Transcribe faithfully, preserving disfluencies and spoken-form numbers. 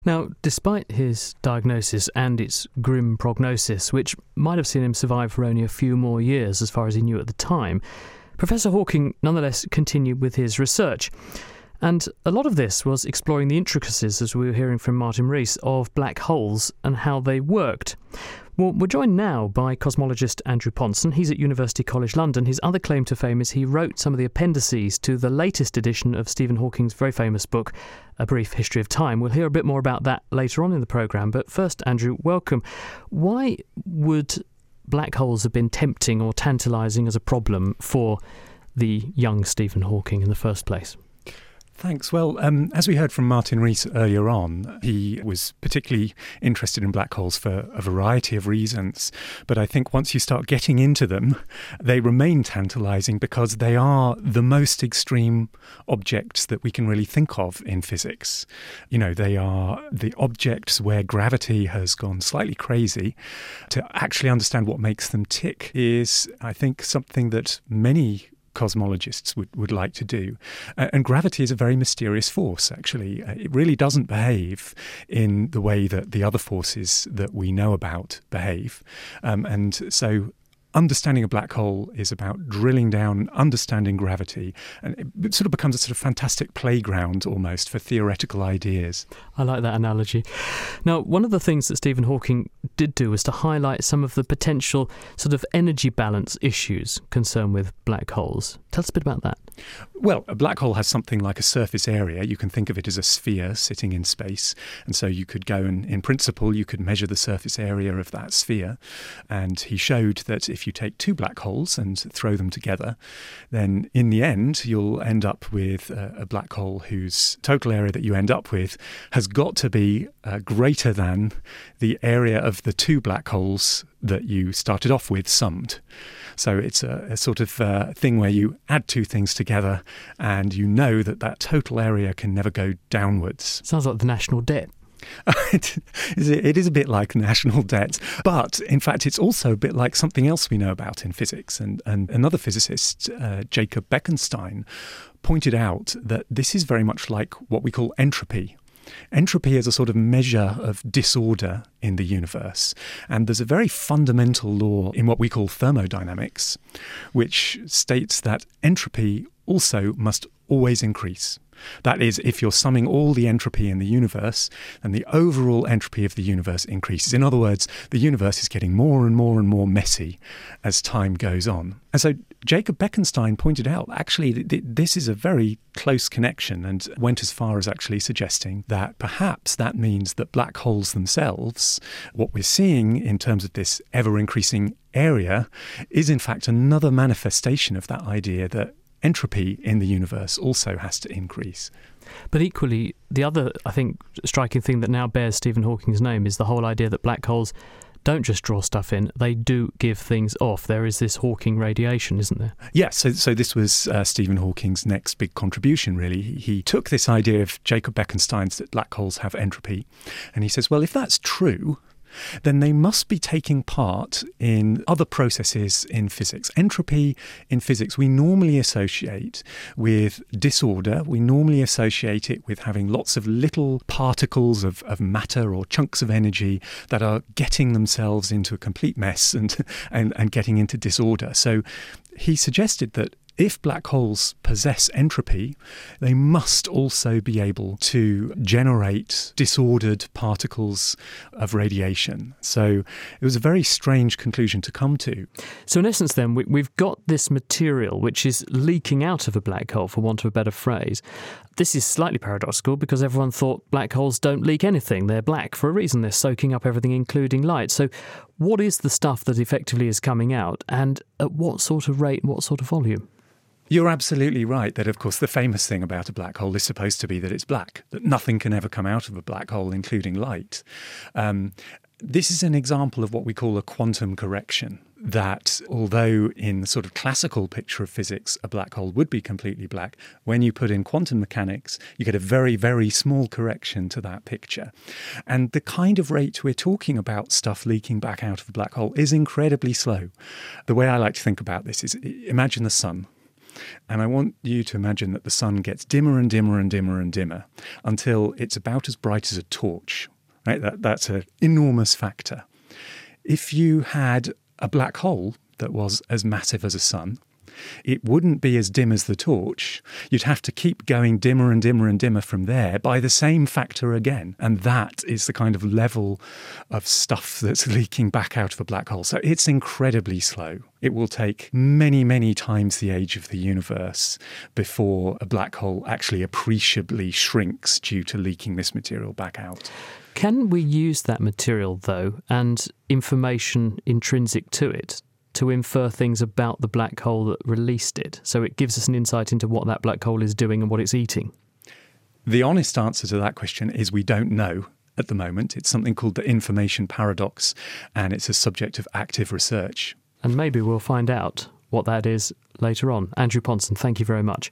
Now, despite his diagnosis and its grim prognosis, which might have seen him survive for only a few more years as far as he knew at the time, Professor Hawking nonetheless continued with his research. And a lot of this was exploring the intricacies, as we were hearing from Martin Rees, of black holes and how they worked. Well, we're joined now by cosmologist Andrew Pontzen. He's at University College London. His other claim to fame is he wrote some of the appendices to the latest edition of Stephen Hawking's very famous book, A Brief History of Time. We'll hear a bit more about that later on in the programme. But first, Andrew, welcome. Why would black holes have been tempting or tantalising as a problem for the young Stephen Hawking in the first place? Thanks. Well, um, as we heard from Martin Rees earlier on, he was particularly interested in black holes for a variety of reasons. But I think once you start getting into them, they remain tantalising because they are the most extreme objects that we can really think of in physics. You know, they are the objects where gravity has gone slightly crazy. To actually understand what makes them tick is, I think, something that many cosmologists would, would like to do. Uh, and gravity is a very mysterious force, actually. Uh, it really doesn't behave in the way that the other forces that we know about behave. Um, and so understanding a black hole is about drilling down, understanding gravity, and it sort of becomes a sort of fantastic playground almost for theoretical ideas. I like that analogy. Now, one of the things that Stephen Hawking did do was to highlight some of the potential sort of energy balance issues concerned with black holes. Tell us a bit about that. Well, a black hole has something like a surface area. You can think of it as a sphere sitting in space. And so you could go and, in principle, you could measure the surface area of that sphere. And he showed that if you take two black holes and throw them together, then in the end, you'll end up with a, a black hole whose total area that you end up with has got to be uh, greater than the area of the two black holes that you started off with summed. So it's a, a sort of uh, thing where you add two things together and you know that that total area can never go downwards. Sounds like the national debt. it, is, it is a bit like national debt, but in fact it's also a bit like something else we know about in physics. And, and another physicist, uh, Jacob Bekenstein, pointed out that this is very much like what we call entropy. Entropy is a sort of measure of disorder in the universe. And there's a very fundamental law in what we call thermodynamics, which states that entropy also must always increase. That is, if you're summing all the entropy in the universe, then the overall entropy of the universe increases. In other words, the universe is getting more and more and more messy as time goes on. And so Jacob Bekenstein pointed out, actually, th- this is a very close connection, and went as far as actually suggesting that perhaps that means that black holes themselves, what we're seeing in terms of this ever-increasing area, is in fact another manifestation of that idea that entropy in the universe also has to increase. But equally, the other, I think, striking thing that now bears Stephen Hawking's name is the whole idea that black holes don't just draw stuff in, they do give things off. There is this Hawking radiation, isn't there? Yes, so, so this was uh, Stephen Hawking's next big contribution, really. He, he took this idea of Jacob Bekenstein's that black holes have entropy, and he says, well, if that's true, then they must be taking part in other processes in physics. Entropy in physics we normally associate with disorder. We normally associate it with having lots of little particles of, of matter or chunks of energy that are getting themselves into a complete mess and, and, and getting into disorder. So he suggested that if black holes possess entropy, they must also be able to generate disordered particles of radiation. So it was a very strange conclusion to come to. So in essence then, we, we've got this material which is leaking out of a black hole, for want of a better phrase. This is slightly paradoxical because everyone thought black holes don't leak anything. They're black for a reason. They're soaking up everything, including light. So what is the stuff that effectively is coming out, and at what sort of rate, what sort of volume? You're absolutely right that, of course, the famous thing about a black hole is supposed to be that it's black, that nothing can ever come out of a black hole, including light. Um, this is an example of what we call a quantum correction, that although in the sort of classical picture of physics, a black hole would be completely black, when you put in quantum mechanics, you get a very, very small correction to that picture. And the kind of rate we're talking about stuff leaking back out of a black hole is incredibly slow. The way I like to think about this is, imagine the sun. And I want you to imagine that the sun gets dimmer and dimmer and dimmer and dimmer until it's about as bright as a torch. Right? That, that's an enormous factor. If you had a black hole that was as massive as a sun, it wouldn't be as dim as the torch. You'd have to keep going dimmer and dimmer and dimmer from there by the same factor again. And that is the kind of level of stuff that's leaking back out of a black hole. So it's incredibly slow. It will take many, many times the age of the universe before a black hole actually appreciably shrinks due to leaking this material back out. Can we use that material, though, and information intrinsic to it to infer things about the black hole that released it? So it gives us an insight into what that black hole is doing and what it's eating. The honest answer to that question is we don't know at the moment. It's something called the information paradox, and it's a subject of active research. And maybe we'll find out what that is later on. Andrew Pontzen, thank you very much.